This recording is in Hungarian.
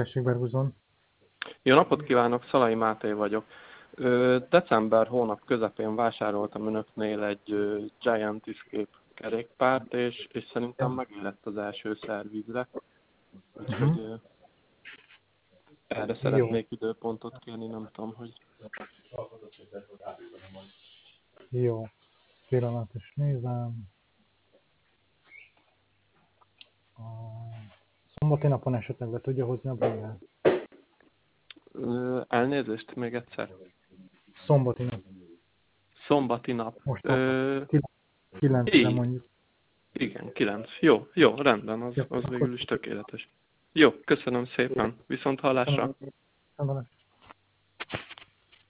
Tessék, Berguzon. Jó napot kívánok, Szalai Máté vagyok. December hónap közepén vásároltam önöknél egy Giant Escape kerékpárt, és szerintem megillett az első szervizre. Úgyhogy erre szeretnék időpontot kérni, nem tudom, hogy... Jó. Pillanat, és nézem. A szombati napon esetleg be tudja hozni a bringát? Elnézést még egyszer. Szombati nap. Szombati nap. Most 9-re mondjuk. Igen, 9. Jó, rendben, az végül is tökéletes. Jó, köszönöm szépen. Viszont hallásra. Köszönöm.